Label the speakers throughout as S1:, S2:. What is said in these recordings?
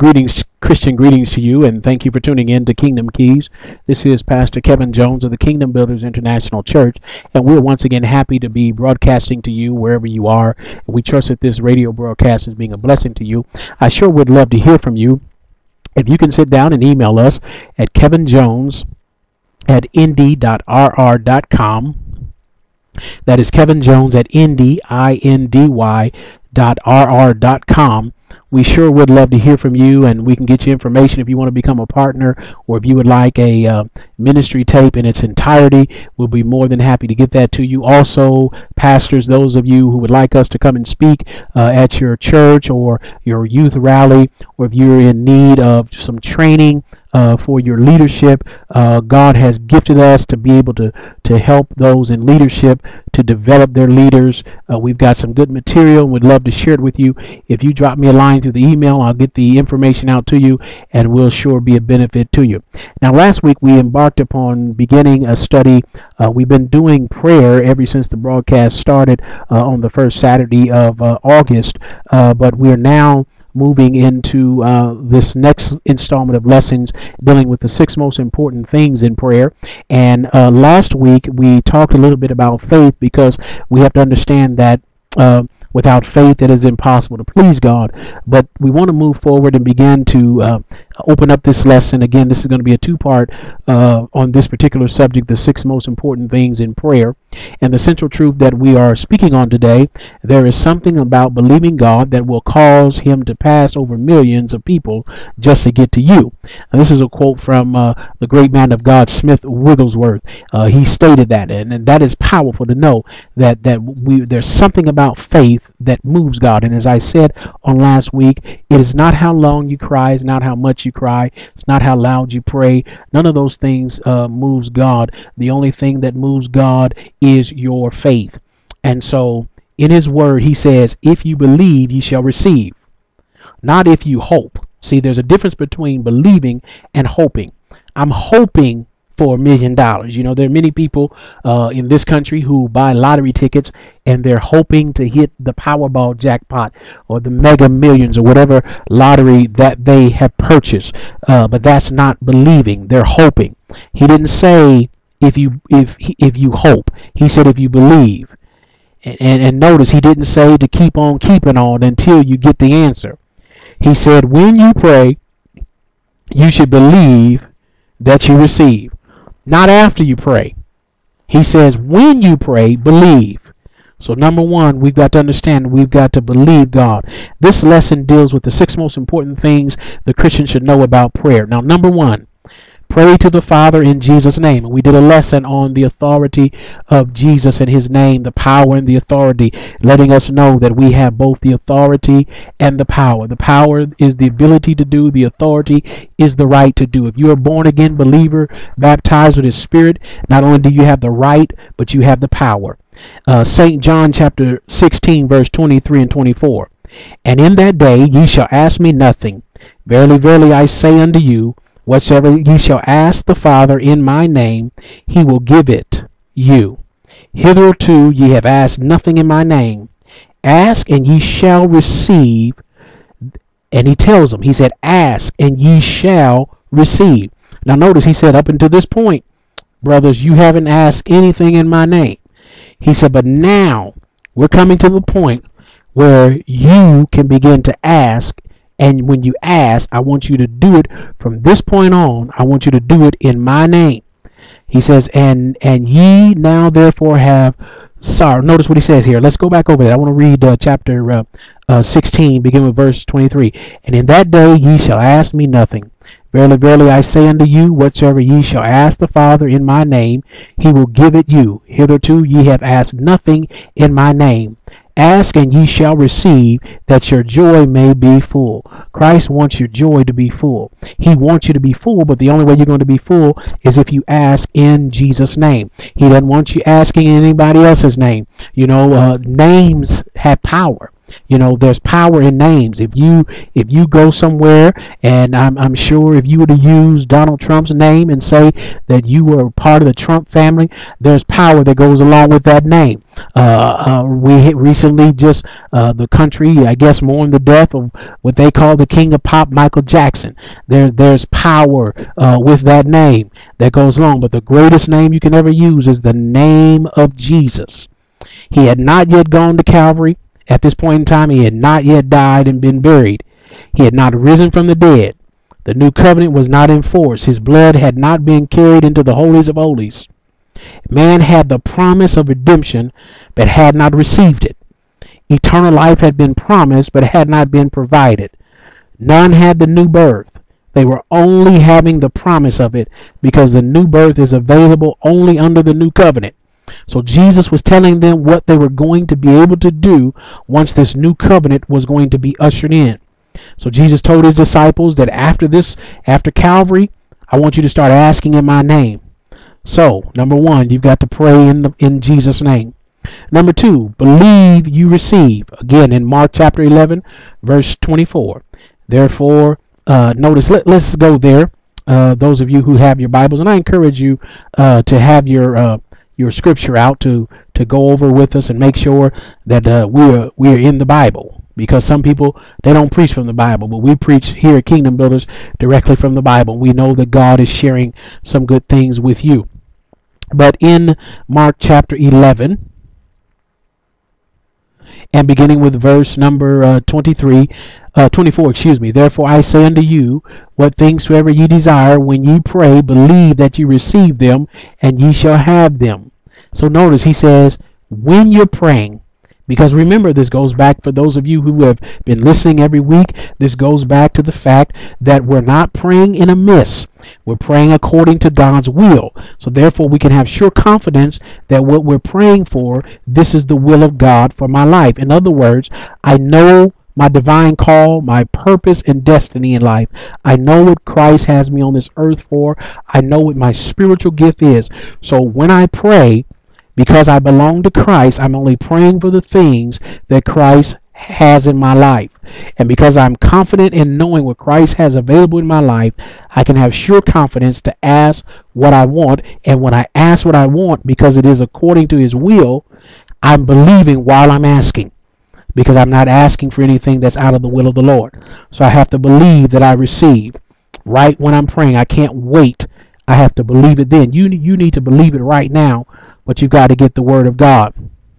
S1: Christian greetings to you, and thank you for tuning in to Kingdom Keys. This is Pastor Kevin Jones of the Kingdom Builders International Church, and we're once again happy to be broadcasting to you wherever you are. We trust that this radio broadcast is being a blessing to you. I sure would love to hear from you. If you can sit down and email us at kevinjones@indy.rr.com. That is Kevin Jones at indy.rr.com. We sure would love to hear from you, and we can get you information if you want to become a partner, or if you would like a ministry tape in its entirety. We'll be more than happy to get that to you. Also, pastors, those of you who would like us to come and speak at your church or your youth rally, or if you're in need of some training for your leadership, God has gifted us to be able to help those in leadership to develop their leaders. We've got some good material and would love to share it with you. If you drop me a line through the email, I'll get the information out to you, and will sure be a benefit to you. Now, last week we embarked upon beginning a study. We've been doing prayer ever since the broadcast started on the first Saturday of August, but we're now moving into this next installment of lessons dealing with the 6 most important things in prayer. And last week we talked a little bit about faith, because we have to understand that without faith it is impossible to please God. But we want to move forward and begin to open up this lesson. Again, this is going to be a 2-part on this particular subject, the 6 most important things in prayer. And the central truth that we are speaking on today: there is something about believing God that will cause him to pass over millions of people just to get to you. And this is a quote from the great man of God, Smith Wigglesworth. He stated that, and that is powerful to know that there's something about faith that moves God. And as I said on last week, it is not how long you cry, it's not how much you cry, it's not how loud you pray. None of those things moves God. The only thing that moves God is your faith. And so in his word he says, if you believe, you shall receive. Not if you hope. See, there's a difference between believing and hoping. I'm hoping for $1 million. You know, there are many people in this country who buy lottery tickets, and they're hoping to hit the Powerball jackpot or the Mega Millions or whatever lottery that they have purchased. But that's not believing. They're hoping. He didn't say if you hope. He said if you believe. And notice he didn't say to keep on keeping on until you get the answer. He said when you pray, you should believe that you receive. Not after you pray. He says when you pray, believe. So number one, we've got to understand, we've got to believe God. This lesson deals with the 6 most important things the Christian should know about prayer. Now, number one, pray to the Father in Jesus' name. And we did a lesson on the authority of Jesus and his name, the power and the authority, letting us know that we have both the authority and the power. The power is the ability to do. The authority is the right to do. If you are a born-again believer, baptized with his Spirit, not only do you have the right, but you have the power. St. John chapter 16, verse 23 and 24. And in that day ye shall ask me nothing. Verily, verily, I say unto you, whatsoever ye shall ask the Father in my name, he will give it you. Hitherto ye have asked nothing in my name. Ask, and ye shall receive. And he tells them, he said, ask, and ye shall receive. Now notice, he said, up until this point, brothers, you haven't asked anything in my name. He said, but now we're coming to the point where you can begin to ask. And when you ask, I want you to do it from this point on. I want you to do it in my name. He says, and ye now therefore have, notice what he says here. Let's go back over there. I want to read chapter 16, begin with verse 23. And in that day ye shall ask me nothing. Verily, verily, I say unto you, whatsoever ye shall ask the Father in my name, he will give it you. Hitherto ye have asked nothing in my name. Ask, and ye shall receive, that your joy may be full. Christ wants your joy to be full. He wants you to be full, but the only way you're going to be full is if you ask in Jesus' name. He doesn't want you asking in anybody else's name. You know, names have power. You know, there's power in names. If you go somewhere, and I'm sure if you were to use Donald Trump's name and say that you were part of the Trump family, there's power that goes along with that name. We recently just the country, I guess, mourned the death of what they call the King of Pop, Michael Jackson. There's power with that name that goes along. But the greatest name you can ever use is the name of Jesus. He had not yet gone to Calvary. At this point in time, he had not yet died and been buried. He had not risen from the dead. The new covenant was not in force. His blood had not been carried into the holies of holies. Man had the promise of redemption, but had not received it. Eternal life had been promised, but had not been provided. None had the new birth. They were only having the promise of it because the new birth is available only under the new covenant. So Jesus was telling them what they were going to be able to do once this new covenant was going to be ushered in. So Jesus told his disciples that after Calvary, I want you to start asking in my name. So, number one, you've got to pray in Jesus' name. Number two, believe you receive. Again, in Mark chapter 11, verse 24. Therefore, notice, let's go there. Those of you who have your Bibles, and I encourage you to have your scripture out to go over with us and make sure that we're in the Bible. Because some people, they don't preach from the Bible, but we preach here at Kingdom Builders directly from the Bible. We know that God is sharing some good things with you. But in Mark chapter 11, and beginning with verse number 24, therefore I say unto you, what things soever ye desire, when ye pray, believe that ye receive them, and ye shall have them. So notice he says, when you're praying, because remember, this goes back, for those of you who have been listening every week, this goes back to the fact that we're not praying in a miss. We're praying according to God's will. So therefore, we can have sure confidence that what we're praying for, this is the will of God for my life. In other words, I know my divine call, my purpose and destiny in life. I know what Christ has me on this earth for. I know what my spiritual gift is. So when I pray, because I belong to Christ, I'm only praying for the things that Christ has in my life. And because I'm confident in knowing what Christ has available in my life, I can have sure confidence to ask what I want. And when I ask what I want, because it is according to his will, I'm believing while I'm asking. Because I'm not asking for anything that's out of the will of the Lord. So I have to believe that I receive right when I'm praying. I can't wait. I have to believe it then. You need to believe it right now. But you've got to get the word of God.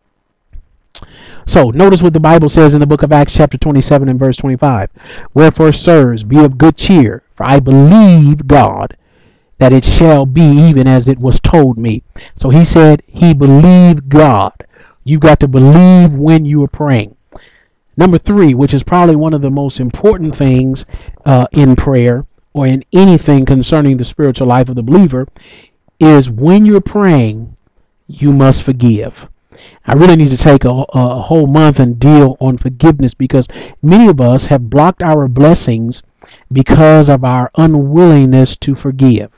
S1: So notice what the Bible says in the book of Acts chapter 27 and verse 25. Wherefore, sirs, be of good cheer, for I believe God, that it shall be even as it was told me. So he said he believed God. You've got to believe when you are praying. Number three, which is probably one of the most important things in prayer or in anything concerning the spiritual life of the believer, is when you're praying, you must forgive. I really need to take a whole month and deal on forgiveness, because many of us have blocked our blessings because of our unwillingness to forgive.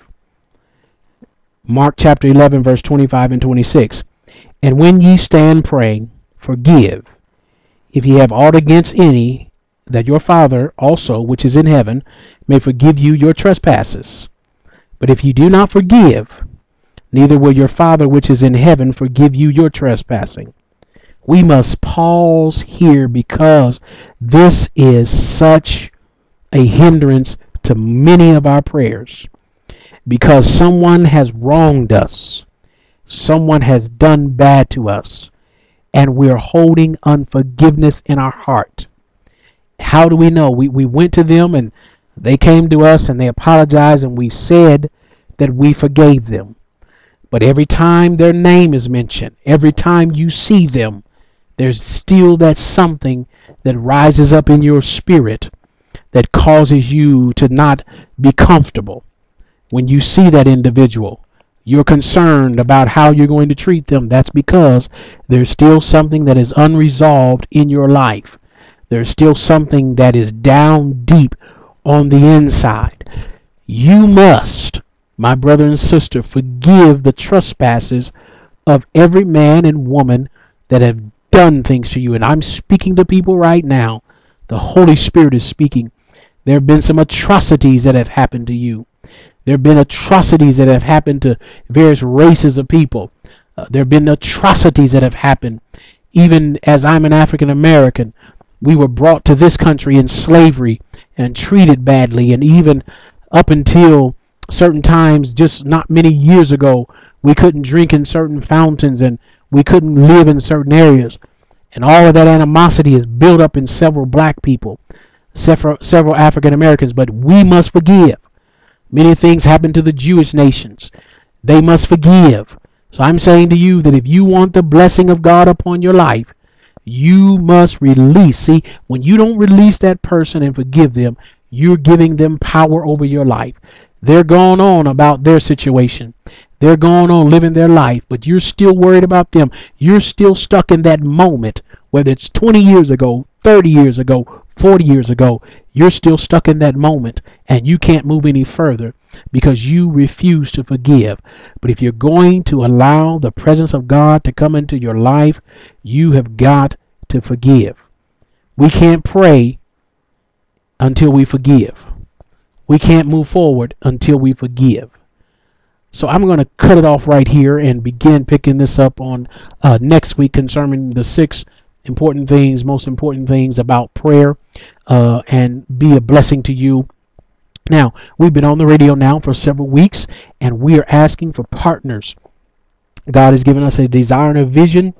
S1: Mark chapter 11, verse 25 and 26. And when ye stand praying, forgive, if ye have aught against any, that your Father also, which is in heaven, may forgive you your trespasses. But if ye do not forgive, neither will your Father which is in heaven forgive you your trespassing. We must pause here, because this is such a hindrance to many of our prayers. Because someone has wronged us. Someone has done bad to us. And we're holding unforgiveness in our heart. How do we know? We went to them and they came to us and they apologized, and we said that we forgave them. But every time their name is mentioned, every time you see them, there's still that something that rises up in your spirit that causes you to not be comfortable. When you see that individual, you're concerned about how you're going to treat them. That's because there's still something that is unresolved in your life. There's still something that is down deep on the inside. You must, my brother and sister, forgive the trespasses of every man and woman that have done things to you. And I'm speaking to people right now. The Holy Spirit is speaking. There have been some atrocities that have happened to you. There have been atrocities that have happened to various races of people. There have been atrocities that have happened. Even as I'm an African American, we were brought to this country in slavery and treated badly. And even up until certain times, just not many years ago, we couldn't drink in certain fountains and we couldn't live in certain areas. And all of that animosity is built up in several black people, several African Americans. But we must forgive. Many things happen to the Jewish nations. They must forgive. So I'm saying to you that if you want the blessing of God upon your life, you must release. See, when you don't release that person and forgive them, you're giving them power over your life. They're going on about their situation. They're going on living their life, but you're still worried about them. You're still stuck in that moment, whether it's 20 years ago, 30 years ago, 40 years ago. You're still stuck in that moment, and you can't move any further because you refuse to forgive. But if you're going to allow the presence of God to come into your life, you have got to forgive. We can't pray until we forgive. We can't move forward until we forgive. So I'm going to cut it off right here and begin picking this up on next week concerning the 6 important things, most important things about prayer, and be a blessing to you. Now, we've been on the radio now for several weeks, and we are asking for partners. God has given us a desire and a vision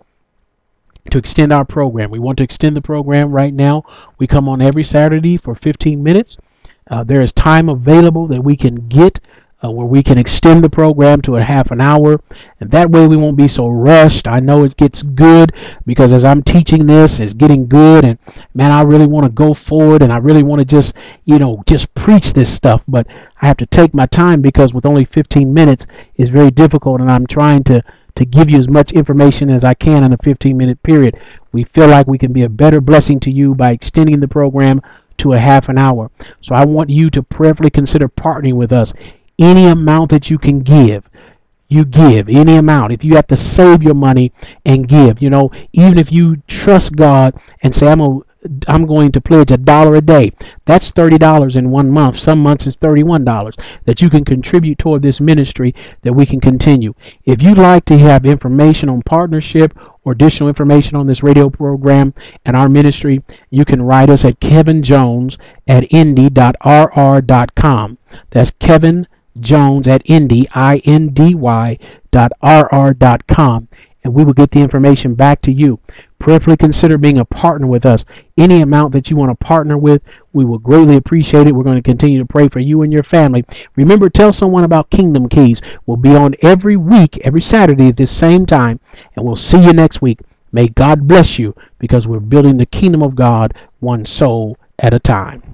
S1: to extend our program. We want to extend the program right now. We come on every Saturday for 15 minutes. There is time available that we can get where we can extend the program to a half an hour, and that way we won't be so rushed. I know it gets good because as I'm teaching this, it's getting good, and man, I really want to go forward, and I really want to just preach this stuff, but I have to take my time because with only 15 minutes, it's very difficult, and I'm trying to give you as much information as I can in a 15-minute period. We feel like we can be a better blessing to you by extending the program to a half an hour. So I want you to prayerfully consider partnering with us. Any amount that you can give, you give. Any amount. If you have to save your money and give, even if you trust God and say, I'm going to pledge $1 a day. That's $30 in 1 month. Some months it's $31 that you can contribute toward this ministry that we can continue. If you'd like to have information on partnership or additional information on this radio program and our ministry, you can write us at kevinjones@indy.rr.com. That's Kevin Jones at indy.rr.com, and we will get the information back to you. Prayerfully consider being a partner with us. Any amount that you want to partner with, we will greatly appreciate it. We're going to continue to pray for you and your family. Remember, tell someone about Kingdom Keys. We'll be on every week, every Saturday at this same time, and we'll see you next week. May God bless you because we're building the kingdom of God one soul at a time.